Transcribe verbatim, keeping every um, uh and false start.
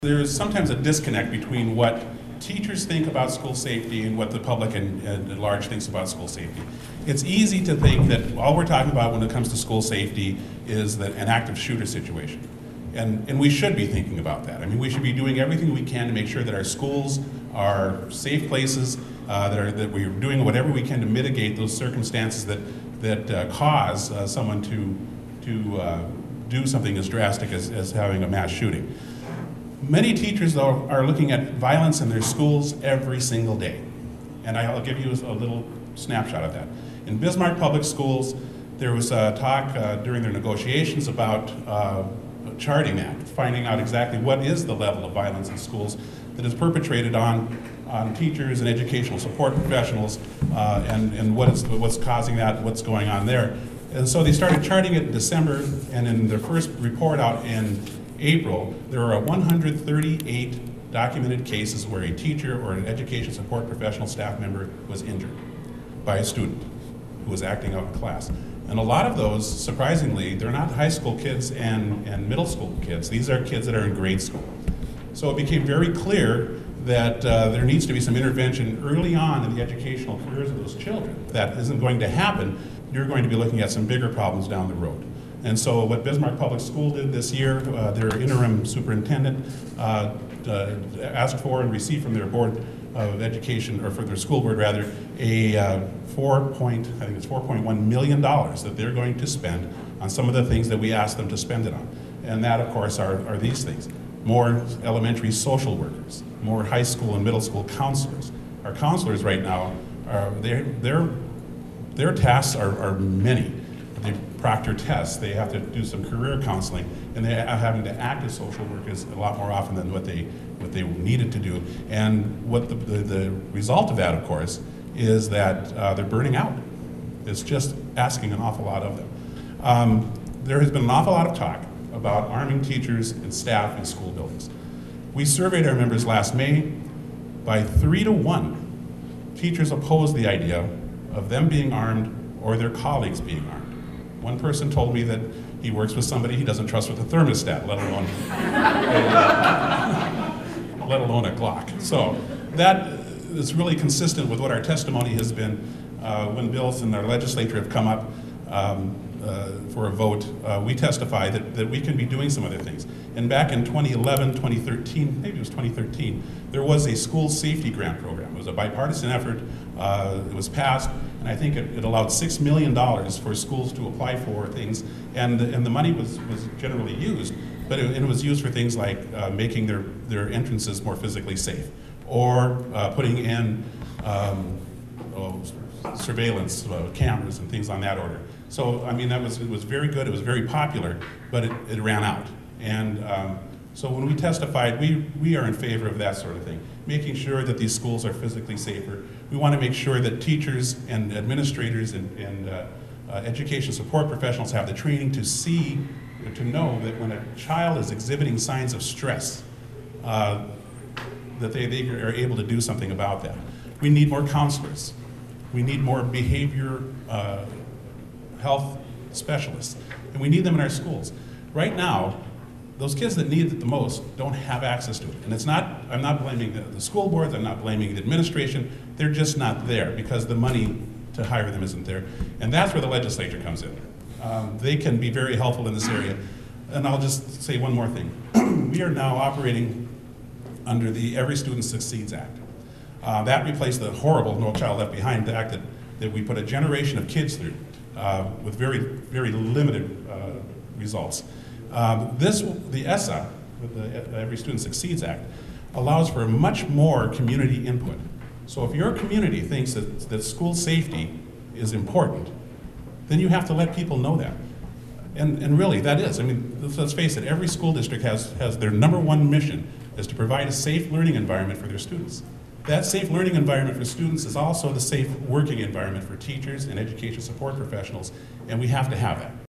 There's sometimes a disconnect between what teachers think about school safety and what the public and, and at large thinks about school safety. It's easy to think that all we're talking about when it comes to school safety is that an active shooter situation. And, and we should be thinking about that. I mean, we should be doing everything we can to make sure that our schools are safe places, uh, that, are, that we're doing whatever we can to mitigate those circumstances that, that uh, cause uh, someone to, to uh, do something as drastic as, as having a mass shooting. Many teachers, though, are looking at violence in their schools every single day. And I'll give you a little snapshot of that. In Bismarck Public Schools, there was a talk uh, during their negotiations about uh, charting that, finding out exactly what is the level of violence in schools that is perpetrated on, on teachers and educational support professionals, uh, and, and what is, what's causing that, what's going on there. And so they started charting it in December, and in their first report out in April, there are one hundred thirty-eight documented cases where a teacher or an education support professional staff member was injured by a student who was acting out in class. And a lot of those, surprisingly, they're not high school kids and, and middle school kids. These are kids that are in grade school. So it became very clear that uh, there needs to be some intervention early on in the educational careers of those children. If that isn't going to happen, you're going to be looking at some bigger problems down the road. And so what Bismarck Public School did this year, uh, their interim superintendent uh, uh, asked for and received from their board of education, or for their school board rather, a uh, four point, I think it's four point one million dollars that they're going to spend on some of the things that we asked them to spend it on. And that, of course, are, are these things. More elementary social workers, more high school and middle school counselors. Our counselors right now, are, their, their, their tasks are, are many. They proctor tests, they have to do some career counseling, and they are having to act as social workers a lot more often than what they what they needed to do. And what the, the, the result of that, of course, is that uh, they're burning out. It's just asking an awful lot of them. Um, there has been an awful lot of talk about arming teachers and staff in school buildings. We surveyed our members last May. By three to one, teachers opposed the idea of them being armed or their colleagues being armed. One person told me that he works with somebody he doesn't trust with a thermostat, let alone, a, let alone a Glock. So that is really consistent with what our testimony has been uh, when bills in our legislature have come up um, uh, for a vote. Uh, we testify that, that we can be doing some other things. And back in twenty eleven, twenty thirteen, maybe it was twenty thirteen, there was a school safety grant program. It was a bipartisan effort. Uh, it was passed, and I think it, it allowed six million dollars for schools to apply for things, and, and the money was, was generally used, but it, it was used for things like uh, making their, their entrances more physically safe, or uh, putting in um, oh, surveillance uh, cameras and things on that order. So, I mean, that was, it was very good, it was very popular, but it, it ran out. And um, so when we testified, we, we are in favor of that sort of thing, making sure that these schools are physically safer. We want to make sure that teachers and administrators and, and uh, uh, education support professionals have the training to see, to know that when a child is exhibiting signs of stress, uh, that they, they are able to do something about that. We need more counselors. We need more behavior uh, health specialists, and we need them in our schools. Right now, those kids that need it the most don't have access to it. And it's not, I'm not blaming the, the school boards, I'm not blaming the administration, they're just not there because the money to hire them isn't there. And that's where the legislature comes in. Um, they can be very helpful in this area. And I'll just say one more thing. We are now operating under the Every Student Succeeds Act. Uh, that replaced the horrible No Child Left Behind Act that, that we put a generation of kids through uh, with very, very limited uh, results. Um, this, the E S A, the Every Student Succeeds Act, allows for much more community input. So if your community thinks that, that school safety is important, then you have to let people know that. And, and really, that is. I mean, let's, let's face it, every school district has, has their number one mission is to provide a safe learning environment for their students. That safe learning environment for students is also the safe working environment for teachers and education support professionals, and we have to have that.